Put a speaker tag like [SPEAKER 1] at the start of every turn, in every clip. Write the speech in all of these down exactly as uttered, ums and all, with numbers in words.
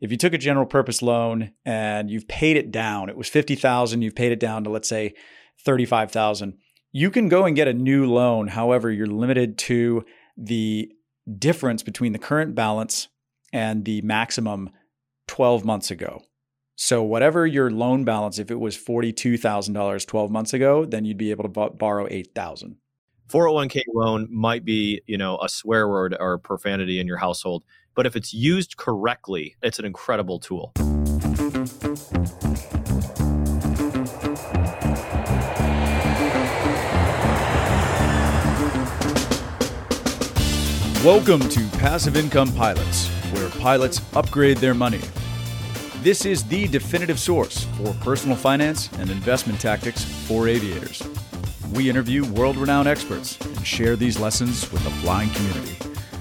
[SPEAKER 1] if you took a general purpose loan and you've paid it down, it was fifty thousand, you've paid it down to, let's say, thirty-five thousand, you can go and get a new loan. However, you're limited to the difference between the current balance and the maximum twelve months ago. So whatever your loan balance, if it was forty-two thousand dollars twelve months ago, then you'd be able to b- borrow eight thousand dollars.
[SPEAKER 2] four oh one k loan might be, you know, a swear word or profanity in your household, but if it's used correctly, it's an incredible tool.
[SPEAKER 1] Welcome to Passive Income Pilots, where pilots upgrade their money. This is the definitive source for personal finance and investment tactics for aviators. We interview world-renowned experts and share these lessons with the flying community.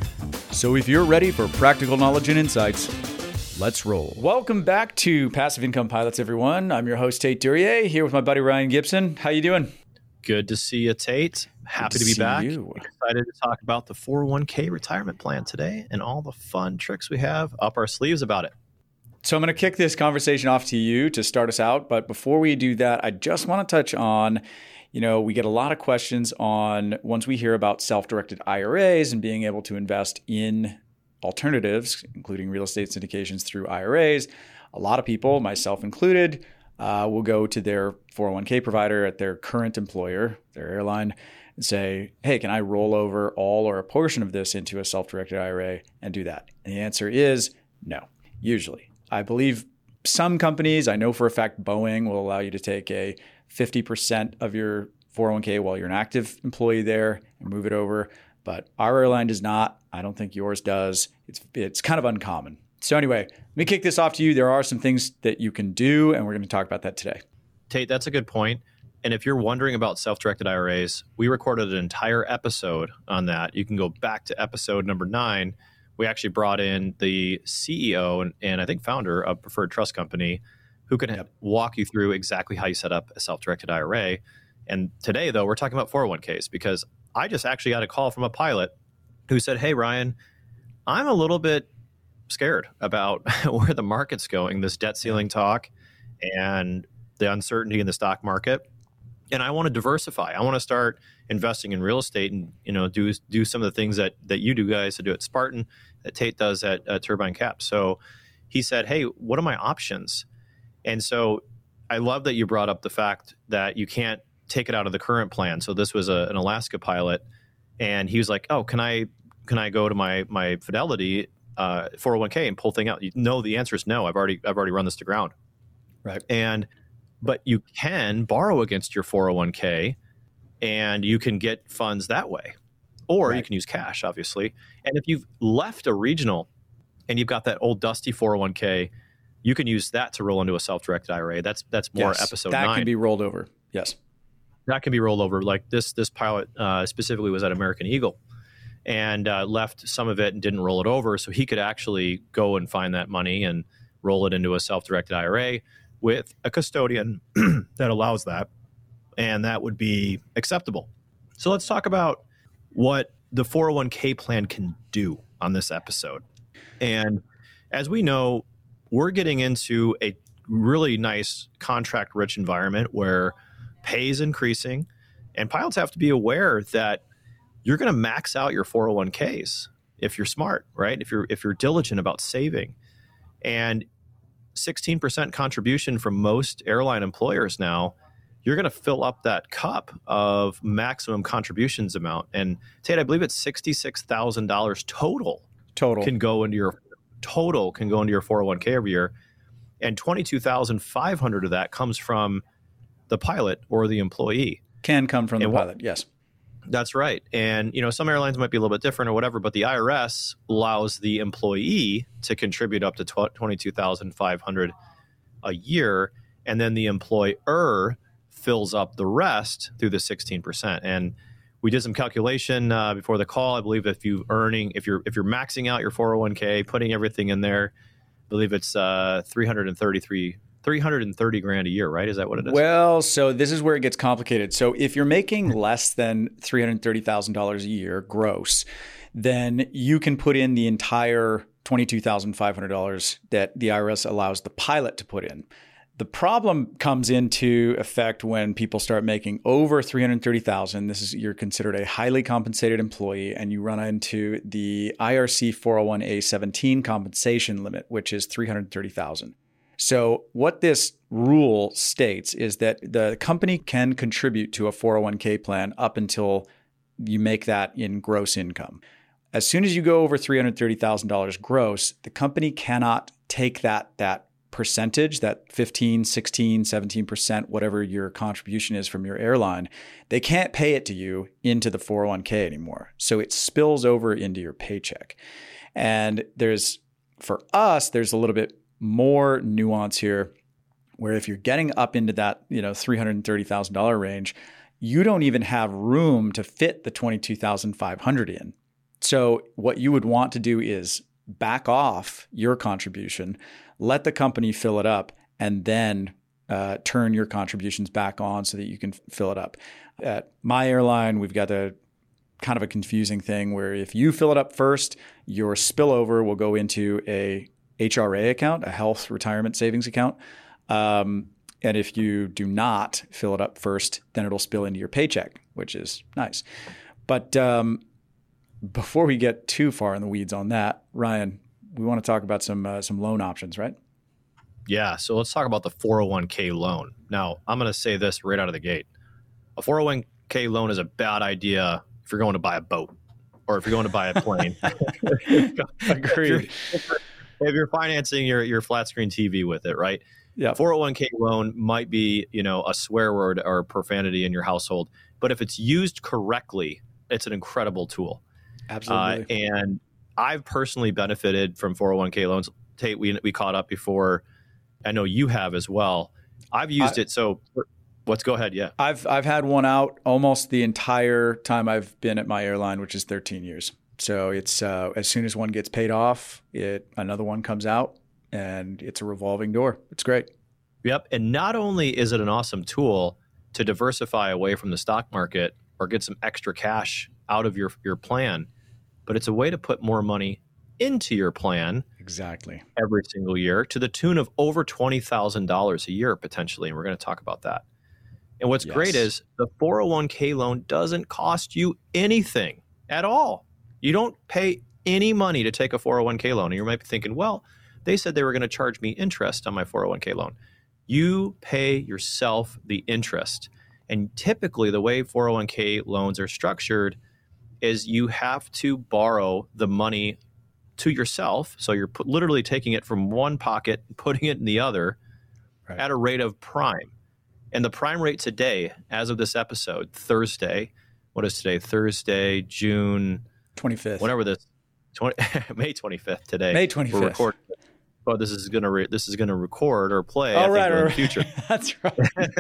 [SPEAKER 1] So if you're ready for practical knowledge and insights, let's roll. Welcome back to Passive Income Pilots, everyone. I'm your host, Tate Duryea, here with my buddy Ryan Gibson. How you doing?
[SPEAKER 2] Good to see you, Tate. Happy to, to be back.
[SPEAKER 1] You.
[SPEAKER 2] Excited to talk about the four oh one k retirement plan today and all the fun tricks we have up our sleeves about it.
[SPEAKER 1] So I'm going to kick this conversation off to you to start us out. But before we do that, I just want to touch on, you know, we get a lot of questions on once we hear about self-directed I R As and being able to invest in alternatives, including real estate syndications through I R As. A lot of people, myself included, uh, will go to their four oh one k provider at their current employer, their airline, and say, hey, can I roll over all or a portion of this into a self-directed I R A and do that? And the answer is no, usually. I believe some companies, I know for a fact Boeing will allow you to take a fifty percent of your four oh one k while you're an active employee there and move it over. But our airline does not. I don't think yours does. It's it's kind of uncommon. So anyway, let me kick this off to you. There are some things that you can do, and we're going to talk about that today.
[SPEAKER 2] Tate, that's a good point. And if you're wondering about self-directed I R As, we recorded an entire episode on that. You can go back to episode number nine. We actually brought in the C E O and, and I think founder of Preferred Trust Company who can yep. walk you through exactly how you set up a self-directed I R A. And today, though, we're talking about four oh one k's because I just actually got a call from a pilot who said, hey, Ryan, I'm a little bit scared about where the market's going, this debt ceiling talk and the uncertainty in the stock market. And I want to diversify. I want to start investing in real estate and, you know, do do some of the things that that you do guys to do at Spartan, that Tate does at uh, Turbine Cap. So he said, hey, what are my options? And so I love that you brought up the fact that you can't take it out of the current plan. So this was a, an Alaska pilot, and he was like, oh, can I can I go to my my Fidelity uh, four oh one k and pull thing out? You know, the answer is no. I've already I've already run this to ground.
[SPEAKER 1] Right.
[SPEAKER 2] And but you can borrow against your four oh one k and you can get funds that way. Or right. you can use cash, obviously. And if you've left a regional and you've got that old dusty four oh one k, you can use that to roll into a self-directed I R A. That's that's more
[SPEAKER 1] yes,
[SPEAKER 2] episode
[SPEAKER 1] that
[SPEAKER 2] nine.
[SPEAKER 1] That can be rolled over. Yes.
[SPEAKER 2] That can be rolled over. Like this this pilot uh, specifically was at American Eagle and uh, left some of it and didn't roll it over. So he could actually go and find that money and roll it into a self-directed I R A with a custodian that allows that, and that would be acceptable. So let's talk about what the four oh one k plan can do on this episode. And as we know, we're getting into a really nice contract-rich environment where pay is increasing, and pilots have to be aware that you're going to max out your four oh one k's if you're smart, right? If you're if you're diligent about saving. And sixteen percent contribution from most airline employers now, you're going to fill up that cup of maximum contributions amount. And Tate, I believe it's sixty-six thousand dollars total.
[SPEAKER 1] Total
[SPEAKER 2] can go into your total can go into your four oh one k every year, and twenty-two thousand five hundred of that comes from the pilot or the employee.
[SPEAKER 1] Can come from
[SPEAKER 2] and
[SPEAKER 1] the
[SPEAKER 2] what,
[SPEAKER 1] pilot, yes.
[SPEAKER 2] That's right. And, you know, some airlines might be a little bit different or whatever, but the I R S allows the employee to contribute up to twenty-two thousand five hundred dollars a year, and then the employer fills up the rest through the sixteen percent. And we did some calculation uh, before the call. I believe if you earning, if you're if you're maxing out your four oh one k, putting everything in there, I believe it's uh, three hundred thirty-three three hundred thirty grand a year, right? Is that what it is?
[SPEAKER 1] Well, so this is where it gets complicated. So if you're making less than three hundred thirty thousand dollars a year gross, then you can put in the entire twenty-two thousand five hundred dollars that the I R S allows the pilot to put in. The problem comes into effect when people start making over three hundred thirty thousand dollars. This is, you're considered a highly compensated employee, and you run into the I R C four oh one A seventeen compensation limit, which is three hundred thirty thousand dollars. So what this rule states is that the company can contribute to a four oh one k plan up until you make that in gross income. As soon as you go over three hundred thirty thousand dollars gross, the company cannot take that that percentage, that fifteen, sixteen, seventeen percent, whatever your contribution is from your airline, they can't pay it to you into the four oh one k anymore. So it spills over into your paycheck. And there's, for us, there's a little bit more nuance here, where if you're getting up into that, you know, three hundred thirty thousand dollars range, you don't even have room to fit the twenty-two thousand five hundred dollars in. So what you would want to do is back off your contribution, let the company fill it up, and then uh, turn your contributions back on so that you can fill it up. At my airline, we've got a kind of a confusing thing where if you fill it up first, your spillover will go into a H R A account, a health retirement savings account. Um, and if you do not fill it up first, then it'll spill into your paycheck, which is nice. But um, before we get too far in the weeds on that, Ryan, we want to talk about some uh, some loan options, right?
[SPEAKER 2] Yeah. So let's talk about the four oh one k loan. Now, I'm going to say this right out of the gate. A four oh one k loan is a bad idea if you're going to buy a boat or if you're going to buy a plane.
[SPEAKER 1] Agreed.
[SPEAKER 2] If you're financing your, your flat screen T V with it, right?
[SPEAKER 1] Yeah.
[SPEAKER 2] four oh one k loan might be, you know, a swear word or profanity in your household, but if it's used correctly, it's an incredible tool.
[SPEAKER 1] Absolutely.
[SPEAKER 2] Uh, and I've personally benefited from four oh one k loans. Tate, we we caught up before. I know you have as well. I've used I, it. So let's go ahead. Yeah.
[SPEAKER 1] I've I've had one out almost the entire time I've been at my airline, which is thirteen years. So it's uh, as soon as one gets paid off, it another one comes out, and it's a revolving door. It's great.
[SPEAKER 2] Yep. And not only is it an awesome tool to diversify away from the stock market or get some extra cash out of your your plan, but it's a way to put more money into your plan.
[SPEAKER 1] Exactly.
[SPEAKER 2] Every single year to the tune of over twenty thousand dollars a year potentially. And we're going to talk about that. And what's yes. great is the four oh one k loan doesn't cost you anything at all. You don't pay any money to take a four oh one k loan. And you might be thinking, well, they said they were going to charge me interest on my four oh one k loan. You pay yourself the interest. And typically the way four oh one k loans are structured is you have to borrow the money to yourself. So you're put, literally taking it from one pocket, putting it in the other right. at a rate of prime. And the prime rate today, as of this episode, Thursday, what is today? Thursday, June
[SPEAKER 1] twenty-fifth.
[SPEAKER 2] Whenever this, twenty, May twenty-fifth today.
[SPEAKER 1] May twenty-fifth.
[SPEAKER 2] We're recording. Oh, this is gonna re- this is gonna record or play.
[SPEAKER 1] Oh,
[SPEAKER 2] I
[SPEAKER 1] right,
[SPEAKER 2] think,
[SPEAKER 1] right,
[SPEAKER 2] in the future.
[SPEAKER 1] That's right.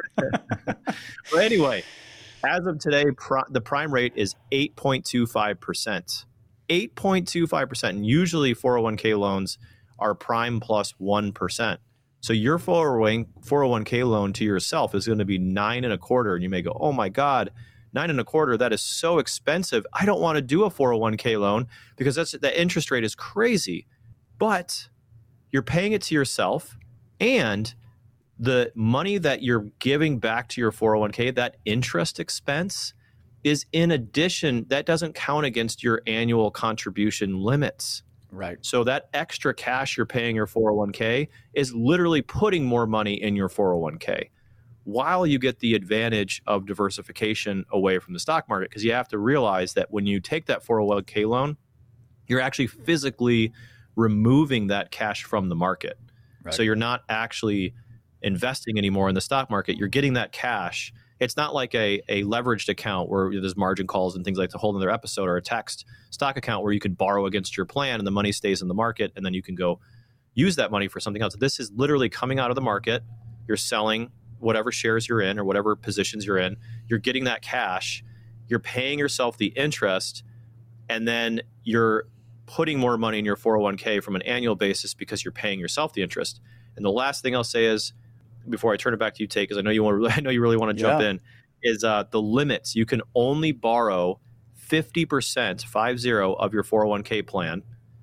[SPEAKER 2] But anyway, as of today, pri- the prime rate is eight point two five percent. eight point two five percent. And usually four oh one k loans are prime plus one percent. So your four oh one k loan to yourself is going to be nine and a quarter. And you may go, oh my God, nine and a quarter, that is so expensive. I don't want to do a four oh one k loan because that's the interest rate is crazy. But you're paying it to yourself, and the money that you're giving back to your four oh one k, that interest expense is in addition, that doesn't count against your annual contribution limits.
[SPEAKER 1] Right.
[SPEAKER 2] So that extra cash you're paying your four oh one k is literally putting more money in your four oh one k while you get the advantage of diversification away from the stock market. Because you have to realize that when you take that four oh one k loan, you're actually physically removing that cash from the market. Right. So you're not actually investing anymore in the stock market. You're getting that cash. It's not like a, a leveraged account where there's margin calls and things like the whole other episode, or a text stock account where you can borrow against your plan and the money stays in the market and then you can go use that money for something else. This is literally coming out of the market. You're selling whatever shares you're in or whatever positions you're in. You're getting that cash. You're paying yourself the interest, and then you're putting more money in your four oh one k from an annual basis because you're paying yourself the interest. And the last thing I'll say is, before I turn it back to you, Tate, because I know you want to, I know you really want to jump yeah. in, is uh, the limits. You can only borrow fifty percent, five zero, of your four oh one k plan,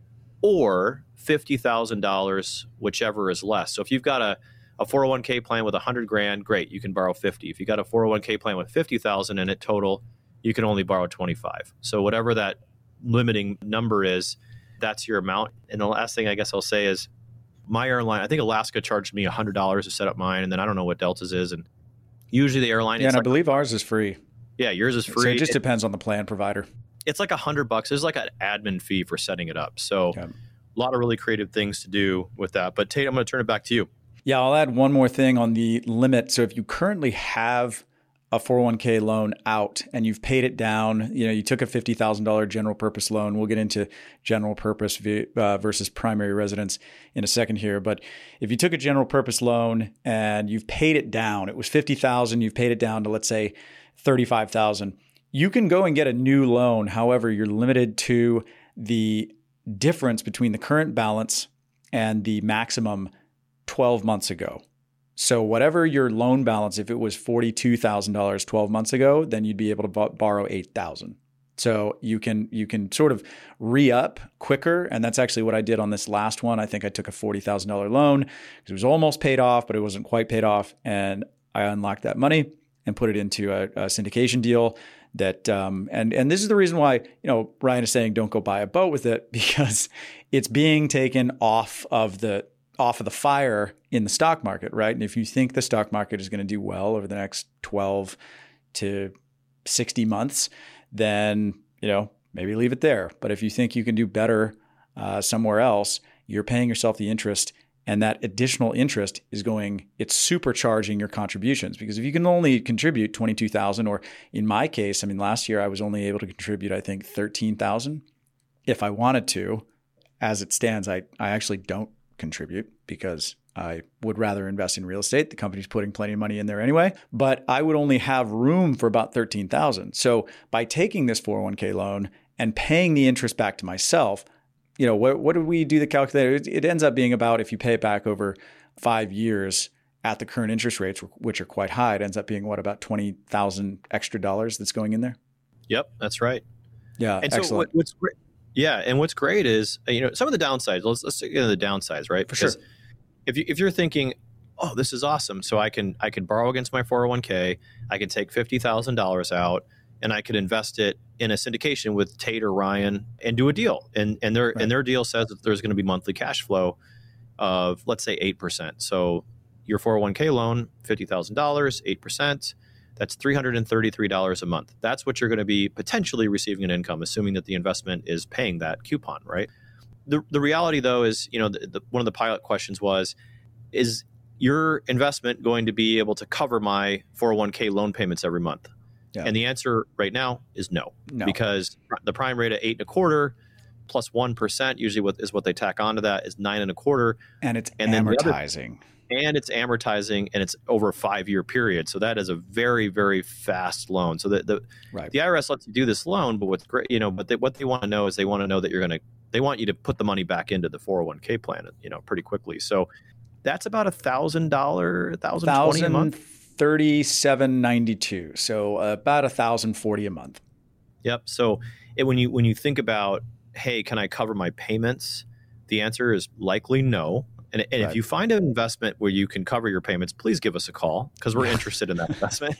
[SPEAKER 2] or fifty thousand dollars, whichever is less. So if you've got a, a four oh one k plan with one hundred grand, great, you can borrow fifty. If you got a four oh one k plan with fifty thousand in it total, you can only borrow twenty-five. So whatever that limiting number is, that's your amount. And the last thing I guess I'll say is my airline, I think Alaska charged me one hundred dollars to set up mine, and then I don't know what Delta's is. And usually the airline
[SPEAKER 1] Yeah,
[SPEAKER 2] is
[SPEAKER 1] and I
[SPEAKER 2] like,
[SPEAKER 1] believe ours is free.
[SPEAKER 2] Yeah, yours is free.
[SPEAKER 1] So it just
[SPEAKER 2] it,
[SPEAKER 1] depends on the plan provider.
[SPEAKER 2] It's like a hundred bucks. There's like an admin fee for setting it up. So
[SPEAKER 1] Yeah.
[SPEAKER 2] a lot of really creative things to do with that. But Tate, I'm going to turn it back to you.
[SPEAKER 1] Yeah, I'll add one more thing on the limit. So if you currently have a four oh one k loan out and you've paid it down, you know, you took a fifty thousand dollars general purpose loan. We'll get into general purpose uh, versus primary residence in a second here. But if you took a general purpose loan and you've paid it down, it was fifty thousand dollars, you've paid it down to, let's say, thirty-five thousand dollars. You can go and get a new loan. However, you're limited to the difference between the current balance and the maximum twelve months ago. So whatever your loan balance, if it was forty-two thousand dollars twelve months ago, then you'd be able to b- borrow eight thousand dollars. So you can you can sort of re-up quicker. And that's actually what I did on this last one. I think I took a forty thousand dollars loan because it was almost paid off, but it wasn't quite paid off. And I unlocked that money and put it into a, a syndication deal. That um, and and this is the reason why, you know, Ryan is saying don't go buy a boat with it, because it's being taken off of the off of the fire in the stock market, right? And if you think the stock market is going to do well over the next twelve to sixty months, then, you know, maybe leave it there. But if you think you can do better uh, somewhere else, you're paying yourself the interest. And that additional interest is going, it's supercharging your contributions, because if you can only contribute twenty-two thousand, or in my case, I mean, last year I was only able to contribute, I think, thirteen thousand. If I wanted to, as it stands, I, I actually don't contribute because I would rather invest in real estate. The company's putting plenty of money in there anyway, but I would only have room for about thirteen thousand. So by taking this four oh one k loan and paying the interest back to myself, you know, what, what did we do the calculator? It, it ends up being about, if you pay it back over five years at the current interest rates, which are quite high, it ends up being what, about twenty thousand extra dollars that's going in there?
[SPEAKER 2] Yep, that's right.
[SPEAKER 1] Yeah,
[SPEAKER 2] and
[SPEAKER 1] excellent.
[SPEAKER 2] So what, what's great, yeah, and what's great is, you know, some of the downsides, let's, let's get into the downsides, right?
[SPEAKER 1] For sure.
[SPEAKER 2] Because if, you, if you're thinking, oh, this is awesome, so I can I can borrow against my four oh one k, I can take fifty thousand dollars out, and I could invest it in a syndication with Tate or Ryan and do a deal. And and their right. and their deal says that there's going to be monthly cash flow of, let's say, eight percent. So your four oh one k loan, fifty thousand dollars, eight percent, that's three hundred thirty-three dollars a month. That's what you're going to be potentially receiving in income, assuming that the investment is paying that coupon, right? The the reality, though, is, you know, the, the, one of the pilot questions was, is your investment going to be able to cover my four oh one k loan payments every month? Yeah. And the answer right now is no, no, because the prime rate at eight and a quarter plus one percent usually what is what they tack onto that is nine and a quarter,
[SPEAKER 1] and it's
[SPEAKER 2] and
[SPEAKER 1] amortizing,
[SPEAKER 2] the other, and it's amortizing, and it's over a five year period. So that is a very very fast loan. So the the,
[SPEAKER 1] right.
[SPEAKER 2] the I R S lets you do this loan, but what's great, you know, but they, what they want to know is they want to know that you're going to they want you to put the money back into the four oh one k plan, you know, pretty quickly. So that's about a thousand dollar, a thousand twenty a month.
[SPEAKER 1] thirty-seven ninety-two, so about a thousand forty a month.
[SPEAKER 2] Yep. So it, when you when you think about, hey, can I cover my payments? The answer is likely no. And, and right. if you find an investment where you can cover your payments, please give us a call, because we're interested in that investment.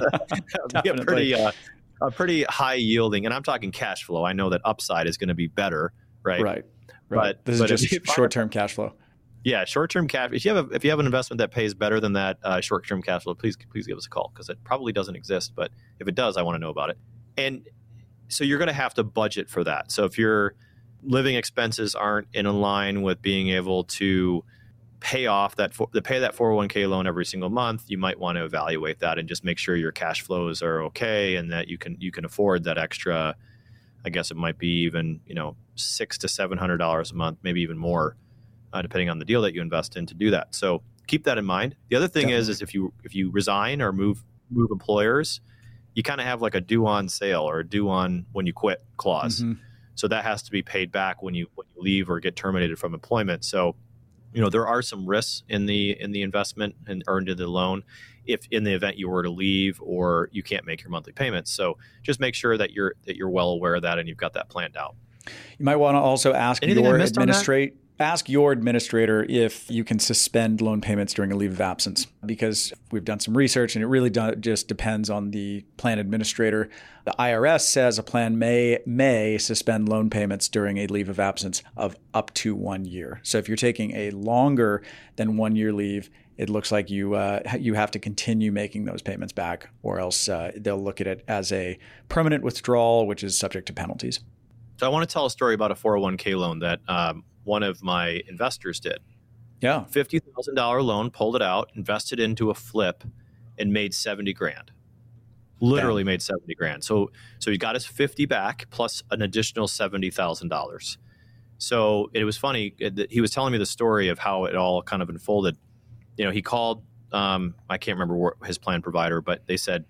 [SPEAKER 2] That would be a pretty uh, a pretty high yielding, and I'm talking cash flow. I know that upside is going to be better, right?
[SPEAKER 1] Right. Right. But this but is just short term cash flow.
[SPEAKER 2] Yeah, short-term cash. If you have a, if you have an investment that pays better than that uh, short-term cash flow, please please give us a call, because it probably doesn't exist. But if it does, I want to know about it. And so you're going to have to budget for that. So if your living expenses aren't in line with being able to pay off that for, to pay that four oh one k loan every single month, you might want to evaluate that and just make sure your cash flows are okay and that you can you can afford that extra. I guess it might be even, you know, six to seven hundred dollars a month, maybe even more. Uh, depending on the deal that you invest in, to do that. So keep that in mind. The other thing Definitely. is, is if you if you resign or move move employers, you kind of have like a due on sale or a due on when you quit clause. Mm-hmm. So that has to be paid back when you when you leave or get terminated from employment. So, you know, there are some risks in the in the investment and earned into the loan if in the event you were to leave or you can't make your monthly payments. So just make sure that you're that you're well aware of that and you've got that planned out.
[SPEAKER 1] You might want to also ask
[SPEAKER 2] Anything I
[SPEAKER 1] your
[SPEAKER 2] missed on that?
[SPEAKER 1] administrate ask your administrator if you can suspend loan payments during a leave of absence, because we've done some research and it really do, just depends on the plan administrator. The I R S says a plan may may suspend loan payments during a leave of absence of up to one year. So if you're taking a longer than one year leave, it looks like you uh, you have to continue making those payments back, or else uh, they'll look at it as a permanent withdrawal, which is subject to penalties.
[SPEAKER 2] So I want to tell a story about a four oh one k loan that um, one of my investors did.
[SPEAKER 1] Yeah.
[SPEAKER 2] fifty thousand dollars loan, pulled it out, invested into a flip, and made seventy grand. Literally Damn. made seventy grand. So so he got his fifty back plus an additional seventy thousand dollars. So it was funny. It, he was telling me the story of how it all kind of unfolded. You know, he called, um, I can't remember what his plan provider, but they said,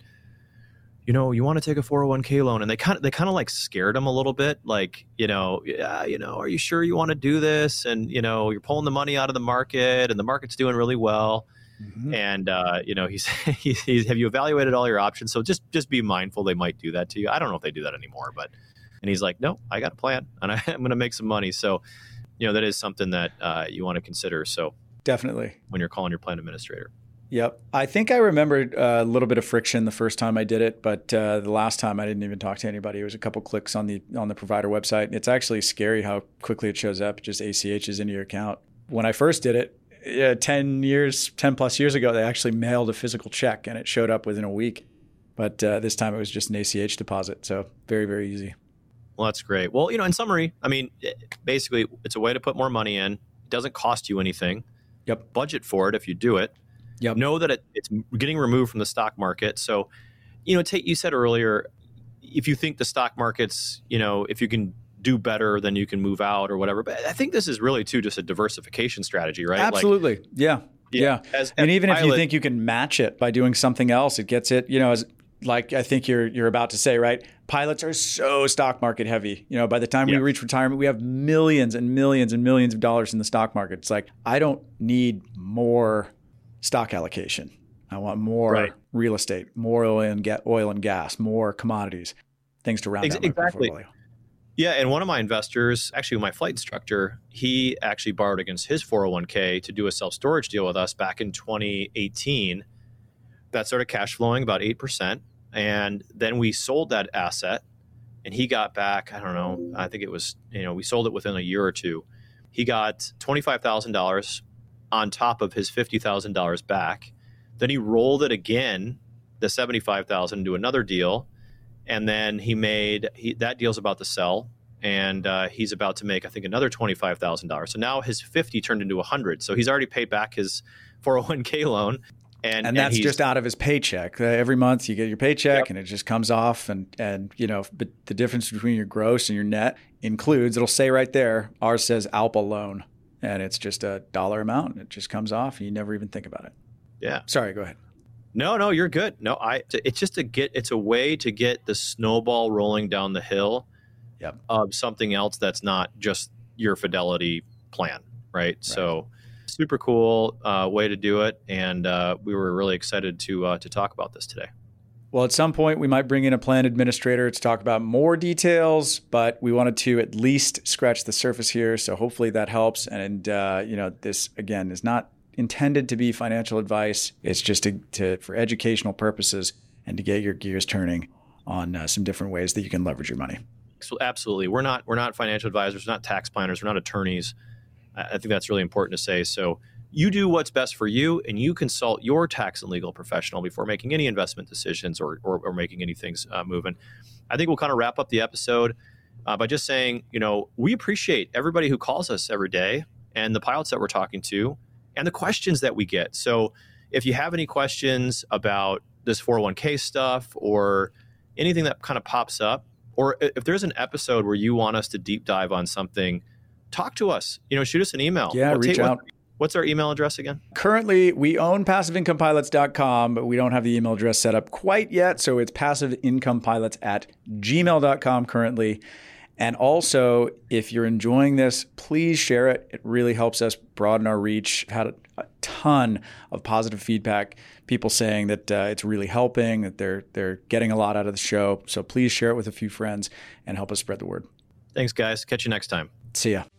[SPEAKER 2] you know, you want to take a four oh one k loan, and they kind of they kind of like scared him a little bit, like, you know, yeah, you know, are you sure you want to do this? And you know, you're pulling the money out of the market, and the market's doing really well. Mm-hmm. And uh, you know, he's, he's, he's have you evaluated all your options? So just just be mindful they might do that to you. I don't know if they do that anymore, but and he's like, no, I got a plan, and I, I'm going to make some money. So, you know, that is something that uh, you want to consider. So
[SPEAKER 1] definitely
[SPEAKER 2] when you're calling your plan administrator.
[SPEAKER 1] Yep. I think I remembered a little bit of friction the first time I did it, but uh, the last time I didn't even talk to anybody. It was a couple clicks on the on the provider website. It's actually scary how quickly it shows up. It just A C H's into your account. When I first did it, yeah, ten years, ten plus years ago, they actually mailed a physical check and it showed up within a week. But uh, this time it was just an A C H deposit. So very, very easy.
[SPEAKER 2] Well, that's great. Well, you know, in summary, I mean, basically, it's a way to put more money in. It doesn't cost you anything.
[SPEAKER 1] Yep. Budget
[SPEAKER 2] for it if you do it.
[SPEAKER 1] Yep.
[SPEAKER 2] Know that it, it's getting removed from the stock market. So, you know, take, you said earlier, if you think the stock market's, you know, if you can do better, then you can move out or whatever. But I think this is really, too, just a diversification strategy, right?
[SPEAKER 1] Absolutely. Like, yeah. Yeah. yeah.
[SPEAKER 2] As, as
[SPEAKER 1] and even
[SPEAKER 2] pilot,
[SPEAKER 1] if you think you can match it by doing something else, it gets it, you know, as like I think you're you're about to say, right? Pilots are so stock market heavy. You know, by the time yeah. we reach retirement, we have millions and millions and millions of dollars in the stock market. It's like, I don't need more stock allocation. I want more right. real estate, more oil and, ga- oil and gas, more commodities, things to round
[SPEAKER 2] Ex-
[SPEAKER 1] out my
[SPEAKER 2] exactly.
[SPEAKER 1] portfolio.
[SPEAKER 2] Yeah, and one of my investors, actually my flight instructor, he actually borrowed against his four oh one k to do a self-storage deal with us back in twenty eighteen. That started cash flowing about eight percent. And then we sold that asset and he got back, I don't know, I think it was, you know, we sold it within a year or two. He got twenty-five thousand dollars on top of his fifty thousand dollars back. Then he rolled it again, the seventy-five thousand dollars, into another deal. And then he made, he, that deal's about to sell. And uh, he's about to make, I think, another twenty-five thousand dollars. So now his fifty turned into one hundred. So he's already paid back his four oh one k loan. And,
[SPEAKER 1] and that's
[SPEAKER 2] and
[SPEAKER 1] just out of his paycheck. Uh, every month you get your paycheck
[SPEAKER 2] yep.
[SPEAKER 1] and it just comes off. And, and, you know, but the difference between your gross and your net includes, it'll say right there, ours says Alpa loan. And it's just a dollar amount. And it just comes off and you never even think about it.
[SPEAKER 2] Yeah.
[SPEAKER 1] Sorry, go ahead.
[SPEAKER 2] No, no, you're good. No, I, it's just to get, it's a way to get the snowball rolling down the hill
[SPEAKER 1] yep.
[SPEAKER 2] of something else that's not just your Fidelity plan. Right. right. So super cool uh, way to do it. And uh, we were really excited to uh, to talk about this today.
[SPEAKER 1] Well, at some point we might bring in a plan administrator to talk about more details, but we wanted to at least scratch the surface here. So hopefully that helps. And, uh, you know, this, again, is not intended to be financial advice. It's just to, to for educational purposes and to get your gears turning on uh, some different ways that you can leverage your money.
[SPEAKER 2] So absolutely. We're not, we're not financial advisors, we're not tax planners, we're not attorneys. I think that's really important to say. So you do what's best for you, and you consult your tax and legal professional before making any investment decisions or or, or making any things uh, moving. I think we'll kind of wrap up the episode uh, by just saying, you know, we appreciate everybody who calls us every day and the pilots that we're talking to and the questions that we get. So if you have any questions about this four oh one k stuff or anything that kind of pops up, or if there's an episode where you want us to deep dive on something, talk to us, you know, shoot us an email.
[SPEAKER 1] Yeah,
[SPEAKER 2] what's
[SPEAKER 1] reach
[SPEAKER 2] it,
[SPEAKER 1] out.
[SPEAKER 2] What, what's our email address again?
[SPEAKER 1] Currently, we own passive income pilots dot com, but we don't have the email address set up quite yet. So it's passiveincomepilots at gmail dot com currently. And also, if you're enjoying this, please share it. It really helps us broaden our reach. I've had a, a ton of positive feedback, people saying that uh, it's really helping, that they're they're getting a lot out of the show. So please share it with a few friends and help us spread the word.
[SPEAKER 2] Thanks, guys. Catch you next time.
[SPEAKER 1] See ya.